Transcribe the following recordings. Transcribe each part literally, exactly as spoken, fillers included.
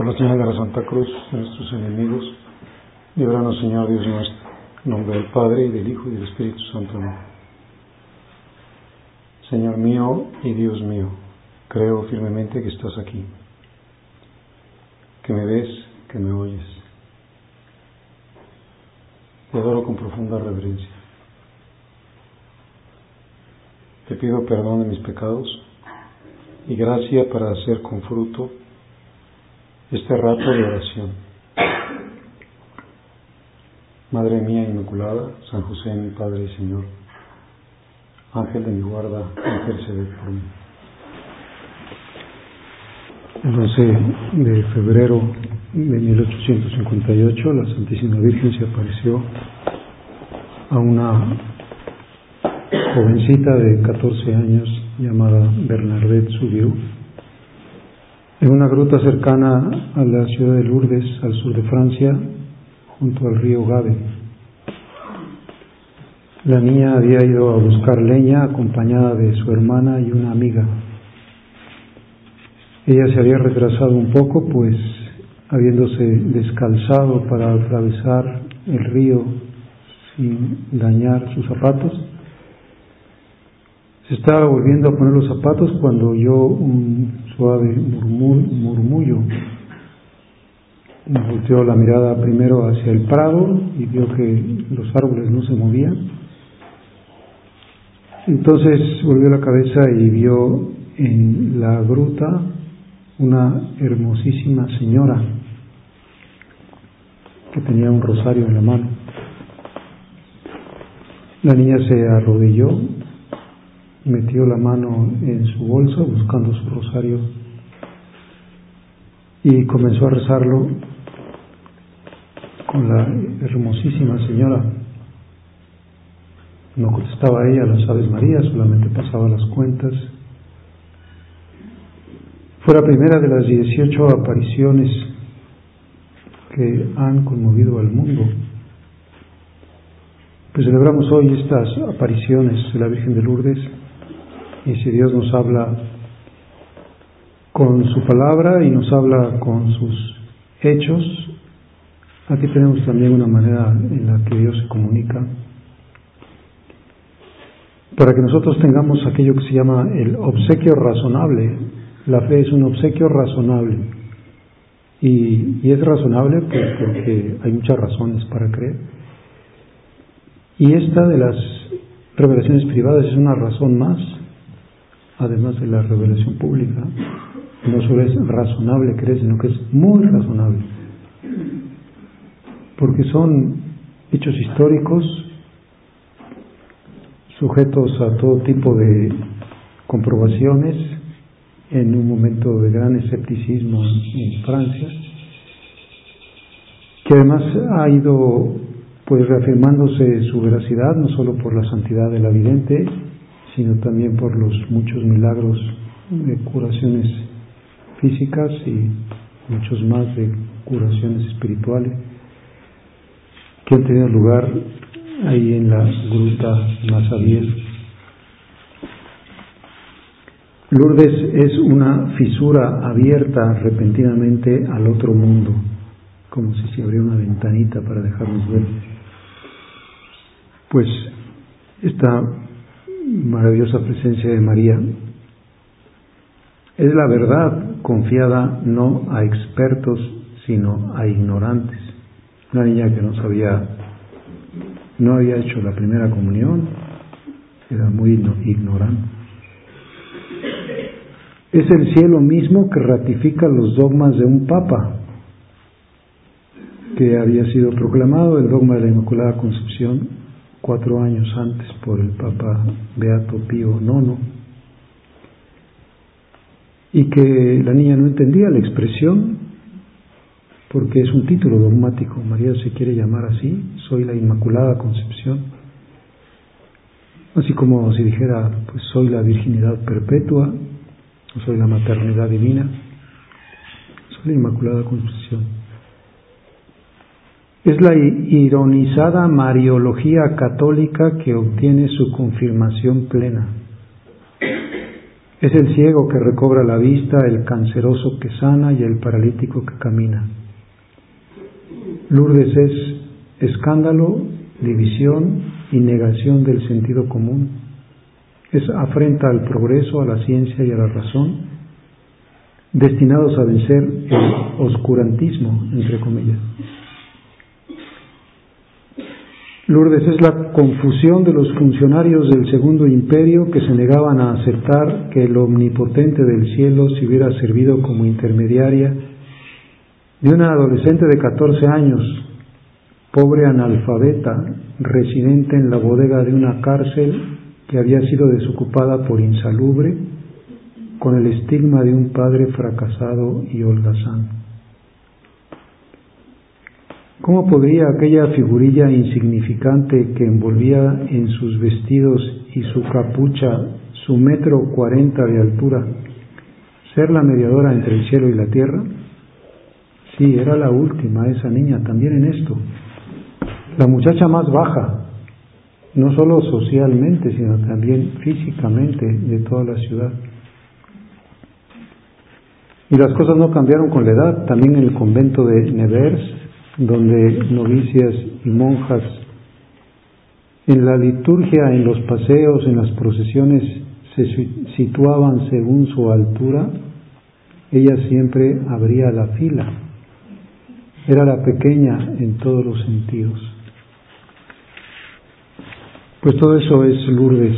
Por la señal de la Santa Cruz de nuestros enemigos, líbranos, Señor Dios nuestro, en nombre del Padre, y del Hijo, y del Espíritu Santo. Amén. Señor mío y Dios mío, creo firmemente que estás aquí, que me ves, que me oyes. Te adoro con profunda reverencia. Te pido perdón de mis pecados y gracia para hacer con fruto este rato de oración. Madre mía Inmaculada, San José, mi Padre y Señor, Ángel de mi guarda, interceded por mí. El once de febrero de mil ochocientos cincuenta y ocho, la Santísima Virgen se apareció a una jovencita de catorce años llamada Bernadette Soubirous en una gruta cercana a la ciudad de Lourdes, al sur de Francia, junto al río Gave. La niña había ido a buscar leña acompañada de su hermana y una amiga. Ella se había retrasado un poco, pues habiéndose descalzado para atravesar el río sin dañar sus zapatos, se estaba volviendo a poner los zapatos cuando oyó un suave murmur, murmullo. Volteó la mirada primero hacia el prado y vio que los árboles no se movían. Entonces volvió la cabeza y vio en la gruta una hermosísima señora que tenía un rosario en la mano. La niña se arrodilló, metió la mano en su bolsa buscando su rosario y comenzó a rezarlo con la hermosísima señora. No contestaba ella las Aves Marías, solamente pasaba las cuentas. Fue la primera de las dieciocho apariciones que han conmovido al mundo. Pues celebramos hoy estas apariciones de la Virgen de Lourdes, y si Dios nos habla con su palabra y nos habla con sus hechos, aquí tenemos también una manera en la que Dios se comunica, para que nosotros tengamos aquello que se llama el obsequio razonable. La fe es un obsequio razonable, y, y es razonable pues porque hay muchas razones para creer, y esta de las revelaciones privadas es una razón más, además de la revelación pública. No solo es razonable creer, sino que es muy razonable, porque son hechos históricos sujetos a todo tipo de comprobaciones en un momento de gran escepticismo en Francia, que además ha ido pues reafirmándose su veracidad, no solo por la santidad de la vidente, sino también por los muchos milagros de curaciones físicas y muchos más de curaciones espirituales que han tenido lugar ahí en la gruta Massabielle. Lourdes es una fisura abierta repentinamente al otro mundo, como si se abriera una ventanita para dejarnos ver. Pues esta maravillosa presencia de María es la verdad confiada no a expertos sino a ignorantes. Una niña que no sabía, no había hecho la primera comunión, era muy ignorante. Es el cielo mismo que ratifica los dogmas de un papa que había sido proclamado, el dogma de la Inmaculada Concepción, cuatro años antes por el Papa Beato Pío nono, y que la niña no entendía la expresión porque es un título dogmático. María se quiere llamar así: soy la Inmaculada Concepción, así como si dijera pues soy la virginidad perpetua o soy la maternidad divina. Soy la Inmaculada Concepción. Es la ironizada Mariología católica que obtiene su confirmación plena. Es el ciego que recobra la vista, el canceroso que sana y el paralítico que camina. Lourdes es escándalo, división y negación del sentido común. Es afrenta al progreso, a la ciencia y a la razón, destinados a vencer el oscurantismo, entre comillas. Lourdes es la confusión de los funcionarios del Segundo Imperio que se negaban a aceptar que el Omnipotente del cielo se hubiera servido como intermediaria de una adolescente de catorce años, pobre analfabeta, residente en la bodega de una cárcel que había sido desocupada por insalubre, con el estigma de un padre fracasado y holgazán. ¿Cómo podría aquella figurilla insignificante que envolvía en sus vestidos y su capucha su metro cuarenta de altura ser la mediadora entre el cielo y la tierra? Sí, era la última, esa niña, también en esto. La muchacha más baja, no solo socialmente, sino también físicamente de toda la ciudad. Y las cosas no cambiaron con la edad. También en el convento de Nevers, donde novicias y monjas en la liturgia, en los paseos, en las procesiones se situaban según su altura, ella siempre abría la fila. Era la pequeña en todos los sentidos. Pues todo eso es Lourdes,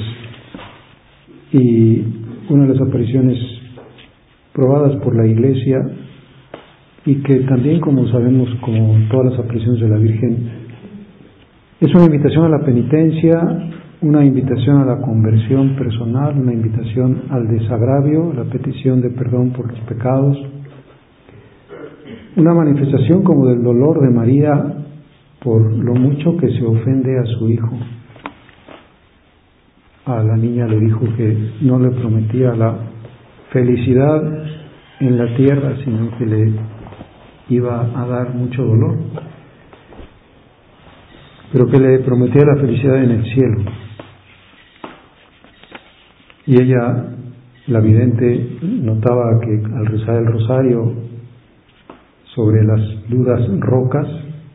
y una de las apariciones probadas por la Iglesia, y que también, como sabemos, como todas las apariciones de la Virgen, es una invitación a la penitencia, una invitación a la conversión personal, una invitación al desagravio, a la petición de perdón por los pecados, una manifestación como del dolor de María por lo mucho que se ofende a su hijo. A la niña le dijo que no le prometía la felicidad en la tierra, sino que le iba a dar mucho dolor, pero que le prometía la felicidad en el cielo. Y ella, la vidente, notaba que al rezar el rosario sobre las duras rocas,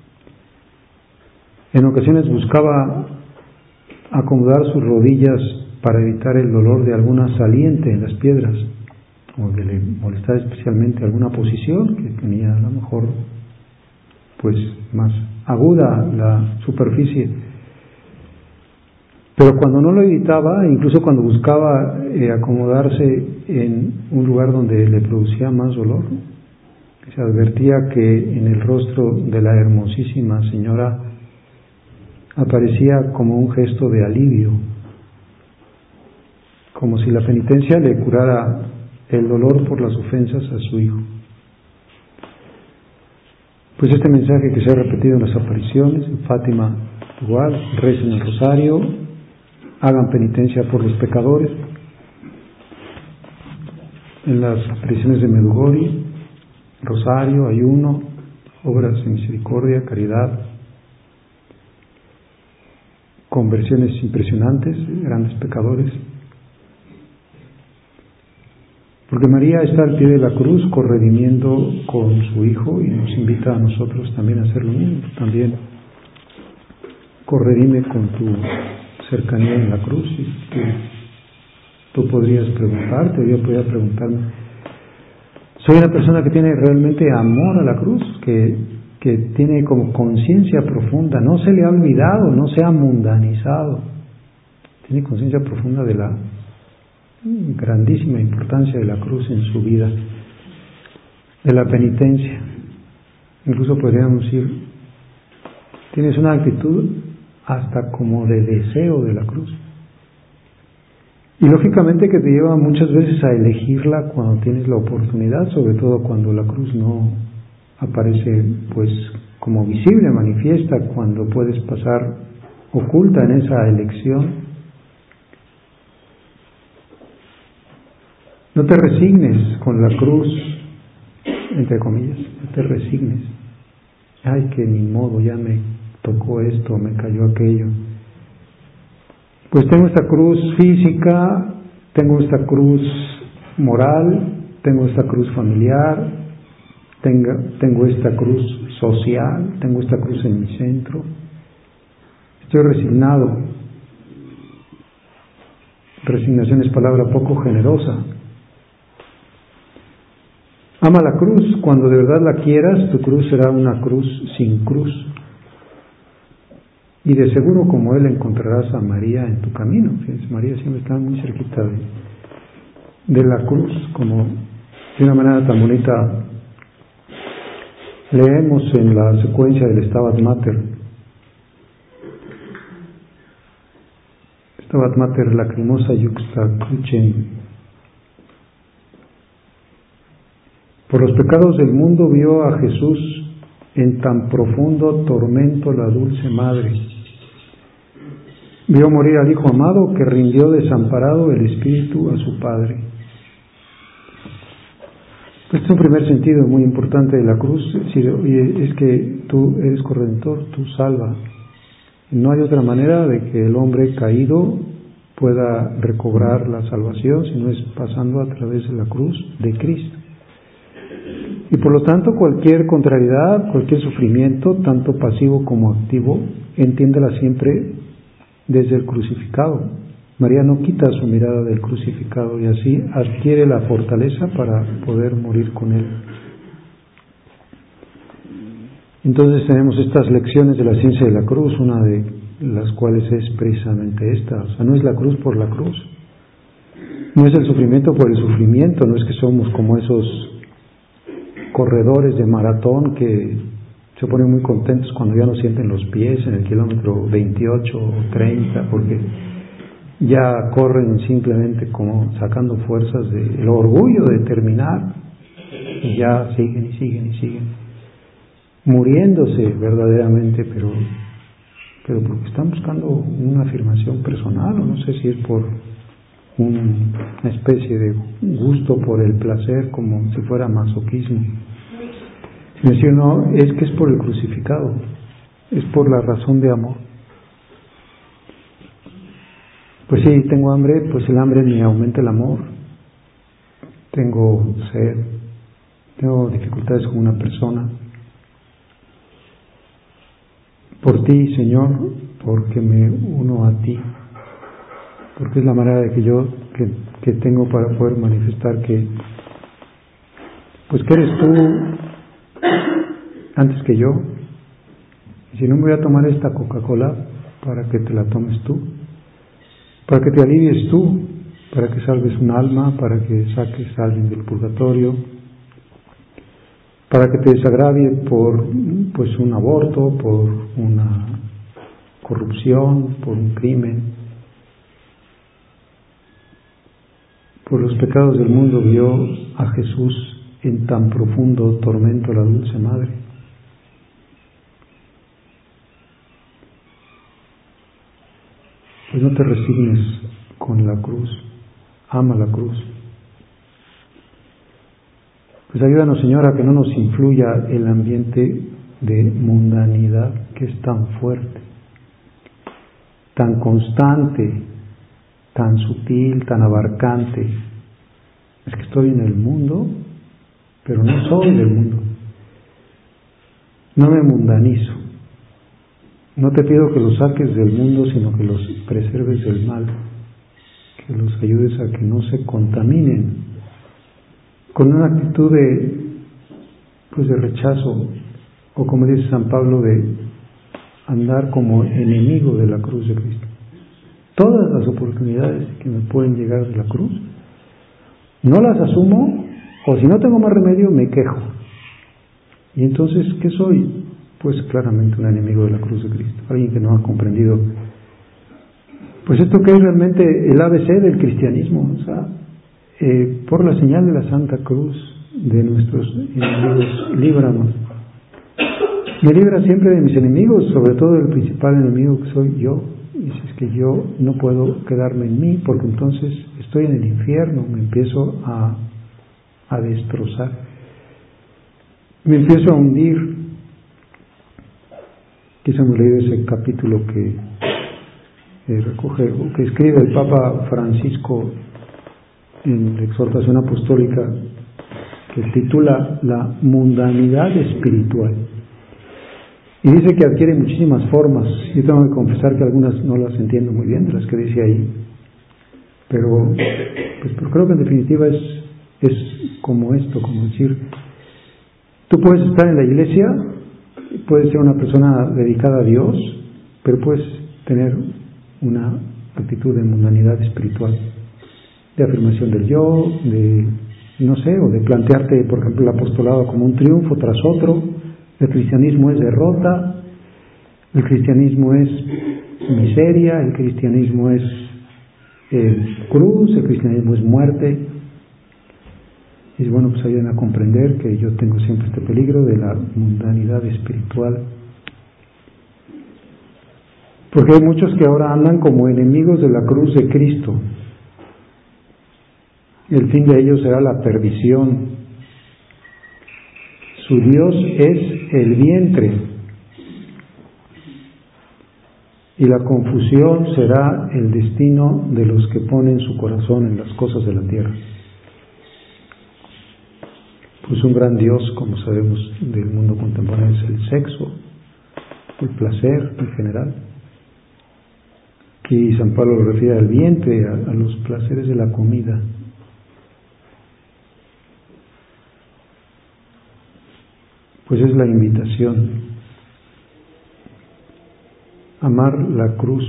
en ocasiones buscaba acomodar sus rodillas para evitar el dolor de alguna saliente en las piedras, o que le molestaba especialmente alguna posición que tenía a lo mejor pues más aguda la superficie. Pero cuando no lo evitaba, incluso cuando buscaba eh, acomodarse en un lugar donde le producía más dolor, se advertía que en el rostro de la hermosísima señora aparecía como un gesto de alivio, como si la penitencia le curara el dolor por las ofensas a su hijo. Pues este mensaje que se ha repetido en las apariciones, en Fátima igual, recen el rosario, hagan penitencia por los pecadores. En las apariciones de Medjugorje, rosario, ayuno, obras de misericordia, caridad, conversiones impresionantes, grandes pecadores. Porque María está al pie de la cruz corredimiendo con su Hijo y nos invita a nosotros también a hacer lo mismo. También corredime con tu cercanía en la cruz. Y que tú podrías preguntarte, o yo podría preguntarme, ¿soy una persona que tiene realmente amor a la cruz? Que, que tiene como conciencia profunda, no se le ha olvidado, no se ha mundanizado, tiene conciencia profunda de la grandísima importancia de la cruz en su vida, de la penitencia. Incluso podríamos decir, tienes una actitud hasta como de deseo de la cruz, y lógicamente que te lleva muchas veces a elegirla cuando tienes la oportunidad, sobre todo cuando la cruz no aparece pues como visible, manifiesta, cuando puedes pasar oculta en esa elección. No te resignes con la cruz, entre comillas, no te resignes. Ay, que ni modo, ya me tocó esto, me cayó aquello. Pues tengo esta cruz física, tengo esta cruz moral, tengo esta cruz familiar, tenga, tengo esta cruz social, tengo esta cruz en mi centro. Estoy resignado. Resignación es palabra poco generosa. Ama la cruz. Cuando de verdad la quieras, tu cruz será una cruz sin cruz. Y de seguro, como Él, encontrarás a María en tu camino. Fíjense, María siempre está muy cerquita de, de la cruz, como de una manera tan bonita. Leemos en la secuencia del Stabat Mater. Stabat Mater lacrimosa iuxta crucem. Por los pecados del mundo vio a Jesús en tan profundo tormento la dulce madre. Vio morir al Hijo amado que rindió desamparado el Espíritu a su Padre. Este es un primer sentido muy importante de la cruz, es decir, oye, es que tú eres corredentor, tú salva. No hay otra manera de que el hombre caído pueda recobrar la salvación, sino es pasando a través de la cruz de Cristo. Y por lo tanto, cualquier contrariedad, cualquier sufrimiento, tanto pasivo como activo, entiéndela siempre desde el crucificado. María no quita su mirada del crucificado y así adquiere la fortaleza para poder morir con Él. Entonces tenemos estas lecciones de la ciencia de la cruz, una de las cuales es precisamente esta. O sea, no es la cruz por la cruz, no es el sufrimiento por el sufrimiento, no es que somos como esos corredores de maratón que se ponen muy contentos cuando ya no sienten los pies en el kilómetro veintiocho o treinta, porque ya corren simplemente como sacando fuerzas del orgullo de terminar, y ya siguen y siguen y siguen, muriéndose verdaderamente, pero, pero porque están buscando una afirmación personal, o no sé si es por una especie de gusto por el placer, como si fuera masoquismo. Si decir no, es que es por el crucificado, es por la razón de amor. Pues sí, tengo hambre, pues el hambre me aumenta el amor. Tengo sed, tengo dificultades con una persona. Por ti, Señor, porque me uno a ti, porque es la manera de que yo que, que tengo para poder manifestar que pues que eres tú antes que yo. Y si no, me voy a tomar esta Coca-Cola para que te la tomes tú, para que te alivies tú, para que salves un alma, para que saques a alguien del purgatorio, para que te desagravie por pues un aborto, por una corrupción, por un crimen. Por los pecados del mundo vio a Jesús en tan profundo tormento la dulce madre. Pues no te resignes con la cruz, ama la cruz. Pues ayúdanos, Señor, a que no nos influya el ambiente de mundanidad que es tan fuerte, tan constante, tan sutil, tan abarcante. Es que estoy en el mundo, pero no soy del mundo. No me mundanizo. No te pido que los saques del mundo, sino que los preserves del mal, que los ayudes a que no se contaminen con una actitud de, pues de rechazo, o como dice San Pablo, de andar como enemigo de la cruz de Cristo. Todas las oportunidades que me pueden llegar de la cruz, no las asumo, o si no tengo más remedio, me quejo. Y entonces, ¿qué soy? Pues claramente un enemigo de la cruz de Cristo, alguien que no ha comprendido pues esto que es realmente el A B C del cristianismo. O sea, eh, por la señal de la Santa Cruz de nuestros enemigos, líbranos. Me libra siempre de mis enemigos, sobre todo del principal enemigo que soy yo. Y si es que yo no puedo quedarme en mí, porque entonces estoy en el infierno, me empiezo a, a destrozar, me empiezo a hundir. Quizá hemos leído ese capítulo que eh, recoge, que escribe el Papa Francisco en la exhortación apostólica que titula La mundanidad espiritual. Y dice que adquiere muchísimas formas. Yo tengo que confesar que algunas no las entiendo muy bien, de las que dice ahí. Pero, pues, pero creo que en definitiva es, es como esto, como decir, tú puedes estar en la iglesia, puedes ser una persona dedicada a Dios, pero puedes tener una actitud de mundanidad espiritual, de afirmación del yo, de, no sé, o de plantearte, por ejemplo, el apostolado como un triunfo tras otro. El cristianismo es derrota, el cristianismo es miseria, el cristianismo es eh, cruz, el cristianismo es muerte. Y bueno, pues ayuden a comprender que yo tengo siempre este peligro de la mundanidad espiritual. Porque hay muchos que ahora andan como enemigos de la cruz de Cristo. El fin de ellos será la perdición. Su Dios es el vientre. Y la confusión será el destino de los que ponen su corazón en las cosas de la tierra. Pues un gran Dios, como sabemos del mundo contemporáneo, es el sexo, el placer en general. Y San Pablo lo refiere al vientre, a, a los placeres de la comida. Pues es la invitación, amar la cruz.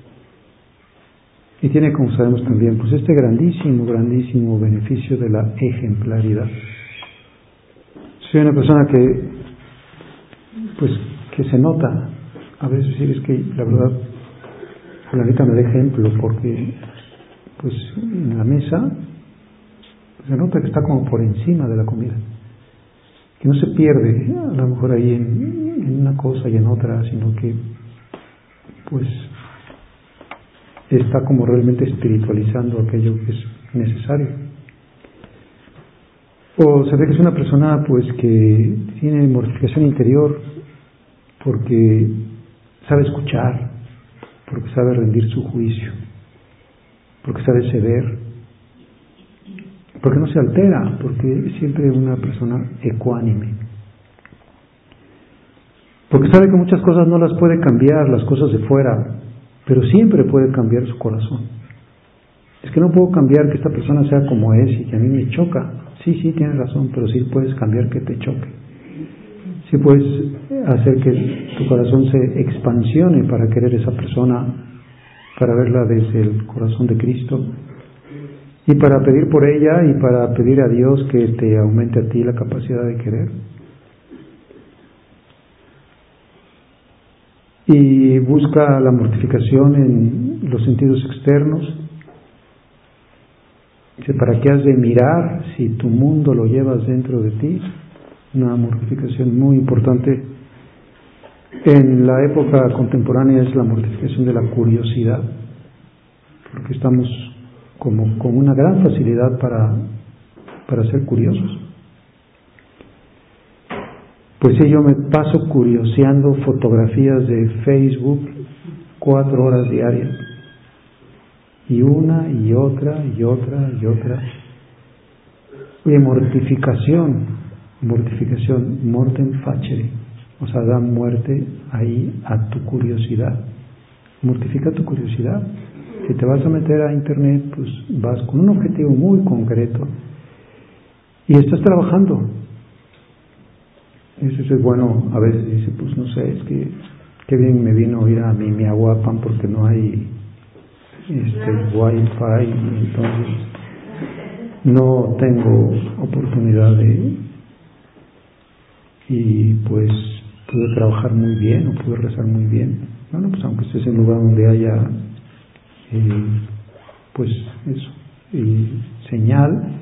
Y tiene, como sabemos también, pues este grandísimo, grandísimo beneficio de la ejemplaridad. Soy una persona que, pues, que se nota, a veces decir, es que la verdad, fulanita me da ejemplo, porque, pues, en la mesa, se nota que está como por encima de la comida. Que no se pierde, a lo mejor ahí en, en una cosa y en otra, sino que, pues, está como realmente espiritualizando aquello que es necesario. O se ve que es una persona, pues, que tiene mortificación interior, porque sabe escuchar, porque sabe rendir su juicio, porque sabe ceder, porque no se altera, porque es siempre una persona ecuánime, porque sabe que muchas cosas no las puede cambiar, las cosas de fuera, pero siempre puede cambiar su corazón. Es que no puedo cambiar que esta persona sea como es y que a mí me choca. Sí, sí, tienes razón, pero sí puedes cambiar que te choque. Sí puedes hacer que tu corazón se expansione para querer a esa persona, para verla desde el corazón de Cristo, y para pedir por ella y para pedir a Dios que te aumente a ti la capacidad de querer. Y busca la mortificación en los sentidos externos. Dice, ¿para qué has de mirar si tu mundo lo llevas dentro de ti? Una mortificación muy importante en la época contemporánea es la mortificación de la curiosidad, porque estamos como con una gran facilidad para, para ser curiosos. Pues sí, yo me paso curioseando fotografías de Facebook cuatro horas diarias, y una y otra y otra y otra. Oye, mortificación, mortificación, mortem facere, o sea, da muerte ahí a tu curiosidad. Mortifica tu curiosidad. Si te vas a meter a internet, pues vas con un objetivo muy concreto y estás trabajando. Eso es bueno. A veces dice, pues no sé, es que qué bien me vino ir a mi Miahuapan porque no hay este wifi, entonces no tengo oportunidad de, y pues pude trabajar muy bien o pude rezar muy bien. Bueno, pues aunque estés en un lugar donde haya eh, pues eso, eh, señal,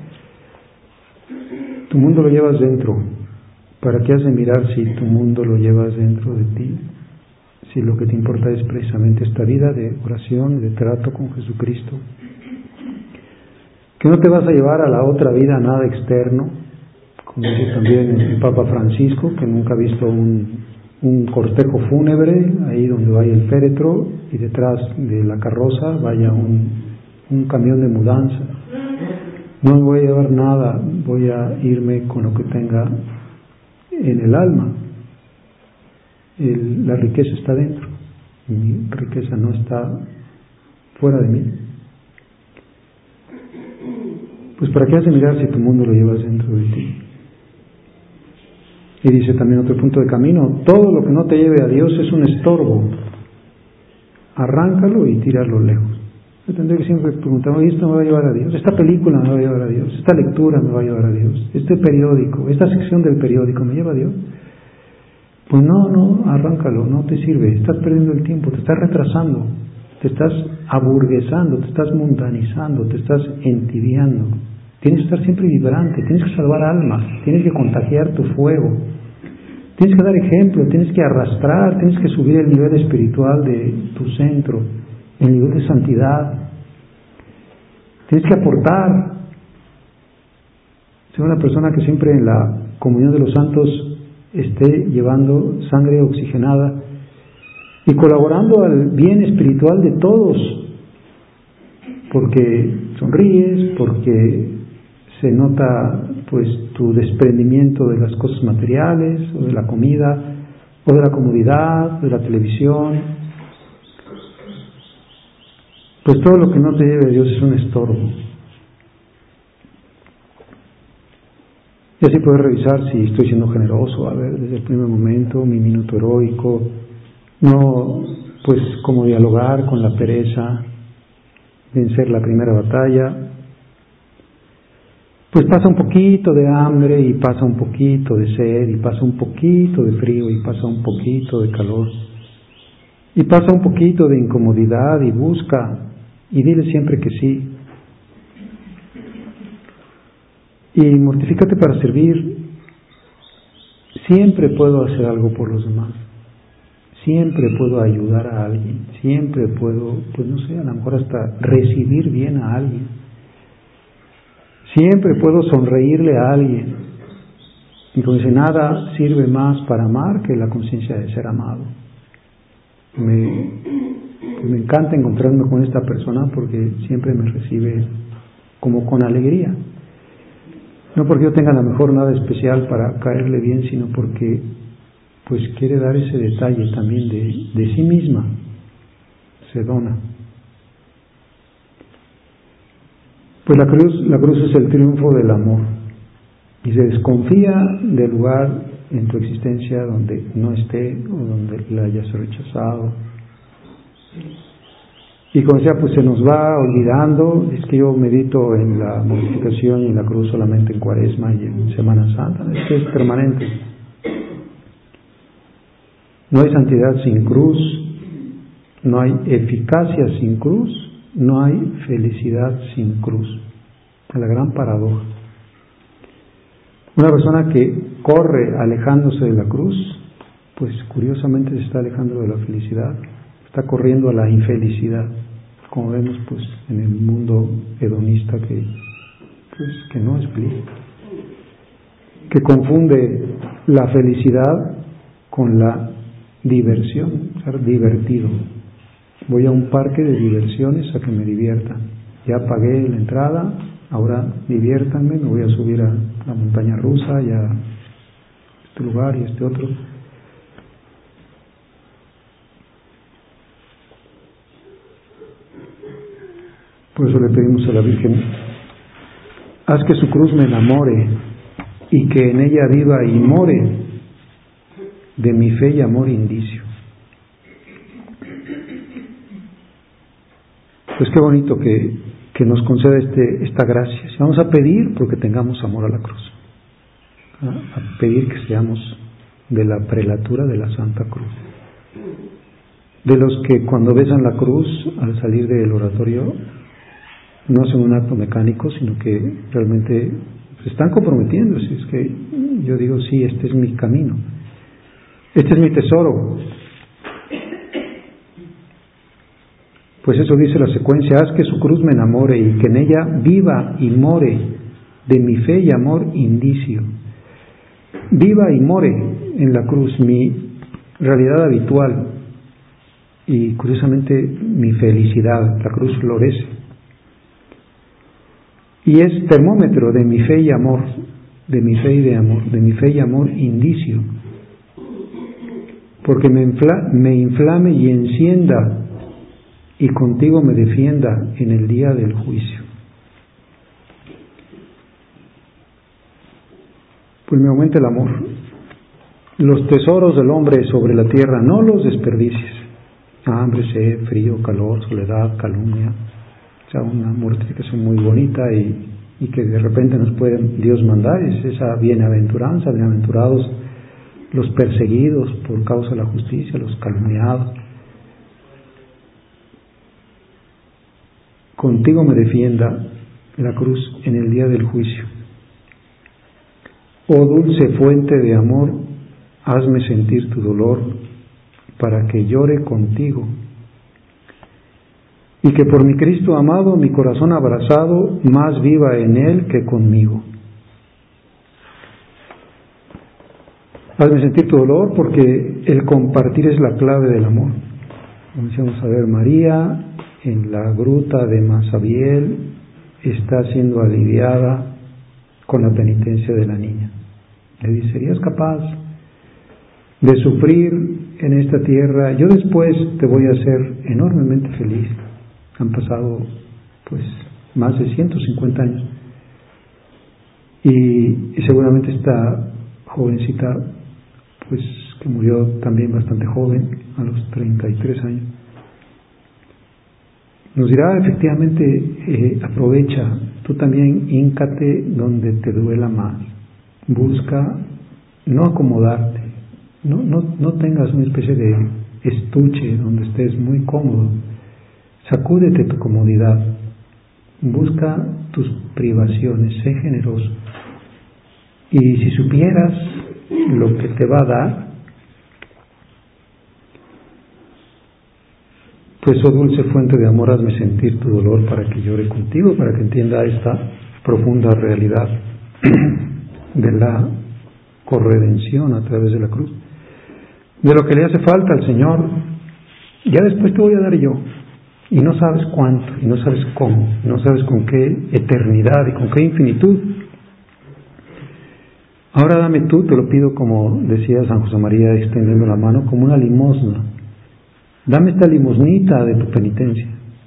tu mundo lo llevas dentro. ¿Para qué has de mirar si tu mundo lo llevas dentro de ti? Si lo que te importa es precisamente esta vida de oración, de trato con Jesucristo, que no te vas a llevar a la otra vida nada externo, como dice también el Papa Francisco, que nunca ha visto un, un cortejo fúnebre, ahí donde vaya el féretro y detrás de la carroza vaya un, un camión de mudanza. No me voy a llevar nada, voy a irme con lo que tenga en el alma. El, la riqueza está dentro, mi riqueza no está fuera de mí. Pues ¿para qué has de mirar si tu mundo lo llevas dentro de ti? Y dice también otro punto de camino, todo lo que no te lleve a Dios es un estorbo. Arráncalo y tíralo lejos. Yo tendré que siempre preguntar, ¿esto me va a llevar a Dios? ¿Esta película me va a llevar a Dios? ¿Esta lectura me va a llevar a Dios? ¿Este periódico, esta sección del periódico me lleva a Dios? Pues no, no, arráncalo, no te sirve. Estás perdiendo el tiempo, te estás retrasando, te estás aburguesando, te estás mundanizando, te estás entibiando. Tienes que estar siempre vibrante, tienes que salvar almas, tienes que contagiar tu fuego, tienes que dar ejemplo, tienes que arrastrar, tienes que subir el nivel espiritual de tu centro, el nivel de santidad, tienes que aportar. Ser una persona que siempre en la comunión de los santos esté llevando sangre oxigenada y colaborando al bien espiritual de todos, porque sonríes, porque se nota pues tu desprendimiento de las cosas materiales, o de la comida, o de la comodidad, de la televisión. Pues todo lo que no te lleve a Dios es un estorbo. Y así puedes revisar si estoy siendo generoso, a ver, desde el primer momento, mi minuto heroico, no, pues cómo dialogar con la pereza, vencer la primera batalla. Pues pasa un poquito de hambre y pasa un poquito de sed y pasa un poquito de frío y pasa un poquito de calor y pasa un poquito de incomodidad y busca y dile siempre que sí. Y mortifícate para servir. Siempre puedo hacer algo por los demás. Siempre puedo ayudar a alguien. Siempre puedo, pues no sé, a lo mejor hasta recibir bien a alguien. Siempre puedo sonreírle a alguien. Y como dice, nada sirve más para amar que la conciencia de ser amado. Me, pues me encanta encontrarme con esta persona porque siempre me recibe como con alegría. No porque yo tenga a lo mejor nada especial para caerle bien, sino porque pues quiere dar ese detalle también de, de sí misma. Se dona. Pues la cruz, la cruz es el triunfo del amor. Y se desconfía del lugar en tu existencia donde no esté o donde la hayas rechazado. Y como decía, pues se nos va olvidando. Es que yo medito en la mortificación y en la cruz solamente en Cuaresma y en Semana Santa. Es que es permanente. No hay santidad sin cruz, no hay eficacia sin cruz, no hay felicidad sin cruz. La gran paradoja. Una persona que corre alejándose de la cruz, pues curiosamente se está alejando de la felicidad, está corriendo a la infelicidad, como vemos pues en el mundo hedonista que, pues, que no es feliz, que confunde la felicidad con la diversión, ser divertido. Voy a un parque de diversiones a que me diviertan. Ya pagué la entrada, ahora diviértanme, me voy a subir a la montaña rusa y a este lugar y este otro. Por eso le pedimos a la Virgen, haz que su cruz me enamore y que en ella viva y more de mi fe y amor indicio. Pues qué bonito que, que nos conceda este, esta gracia. Si vamos a pedir porque tengamos amor a la cruz, a, a pedir que seamos de la prelatura de la Santa Cruz, de los que cuando besan la cruz al salir del oratorio no hacen un acto mecánico, sino que realmente se están comprometiendo. Si es que yo digo, sí, este es mi camino, este es mi tesoro. Pues eso dice la secuencia, haz que su cruz me enamore y que en ella viva y more de mi fe y amor indicio. Viva y more en la cruz mi realidad habitual y curiosamente mi felicidad. La cruz florece. y es termómetro de mi fe y amor, de mi fe y de amor, de mi fe y amor indicio, porque me, infla, me inflame y encienda y contigo me defienda en el día del juicio. Pues me aumente el amor. Los tesoros del hombre sobre la tierra no los desperdicies. Hambre, sed, frío, calor, soledad, calumnia. O sea, una mortificación muy bonita y, y que de repente nos puede Dios mandar, es esa bienaventuranza, bienaventurados los perseguidos por causa de la justicia, los calumniados. Contigo me defienda la cruz en el día del juicio. Oh dulce fuente de amor, hazme sentir tu dolor para que llore contigo, y que por mi Cristo amado, mi corazón abrazado, más viva en Él que conmigo. Hazme sentir tu dolor porque el compartir es la clave del amor. Como decíamos, a ver, María en la gruta de Masabiel está siendo aliviada con la penitencia de la niña. Le dice, ¿serías capaz de sufrir en esta tierra? Yo después te voy a hacer enormemente feliz. Han pasado pues más de ciento cincuenta años y, y seguramente esta jovencita pues que murió también bastante joven, a los treinta y tres años, nos dirá efectivamente, eh, aprovecha, tú también híncate donde te duela más, busca no acomodarte, no, no, no tengas una especie de estuche donde estés muy cómodo, sacúdete tu comodidad, busca tus privaciones, sé generoso, y si supieras lo que te va a dar, pues oh dulce fuente de amor, hazme sentir tu dolor para que llore contigo, para que entienda esta profunda realidad de la corredención a través de la cruz, de lo que le hace falta al Señor. Ya después te voy a dar yo, y no sabes cuánto, y no sabes cómo, y no sabes con qué eternidad y con qué infinitud. Ahora dame tú, te lo pido, como decía San José María extendiendo la mano, como una limosna. Dame esta limosnita de tu penitencia.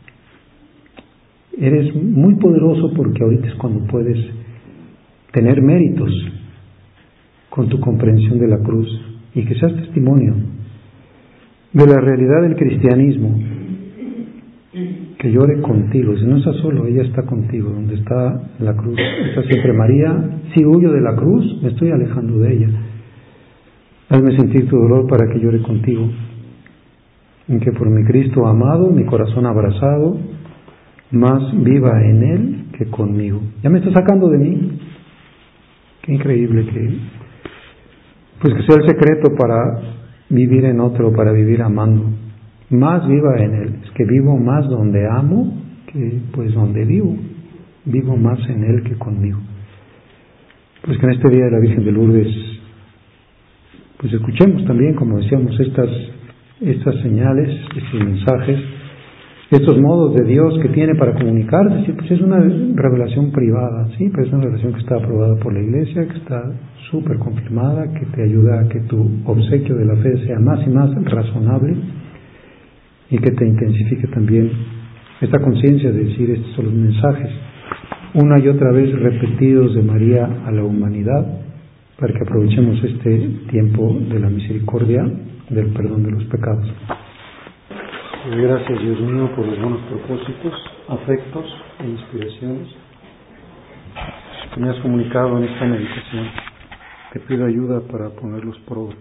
Eres muy poderoso porque ahorita es cuando puedes tener méritos con tu comprensión de la cruz y que seas testimonio de la realidad del cristianismo, que llore contigo. Si no estás solo, ella está contigo. Donde está la cruz está siempre María. Si huyo de la cruz, me estoy alejando de ella. Hazme sentir tu dolor para que llore contigo, en que por mi Cristo amado, mi corazón abrazado, más viva en Él que conmigo. Ya me está sacando de mí. Qué increíble que, pues que sea el secreto para vivir en otro, para vivir amando. Más viva en Él. Es que vivo más donde amo que pues donde vivo. Vivo más en Él que conmigo. Pues que en este día de la Virgen de Lourdes, pues escuchemos también, como decíamos, estas estas señales, estos mensajes, estos modos de Dios que tiene para comunicarse. Sí, pues es una revelación privada, sí, pero es una revelación que está aprobada por la Iglesia, que está súper confirmada, que te ayuda a que tu obsequio de la fe sea más y más razonable y que te intensifique también esta conciencia de decir, estos son los mensajes una y otra vez repetidos de María a la humanidad, para que aprovechemos este tiempo de la misericordia, del perdón de los pecados. Gracias, Dios mío, por los buenos propósitos, afectos e inspiraciones que me has comunicado en esta meditación. Te pido ayuda para ponerlos por obra.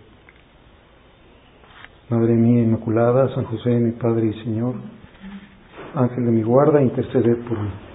Madre mía Inmaculada, San José, mi Padre y Señor, Ángel de mi guarda, intercede por mí.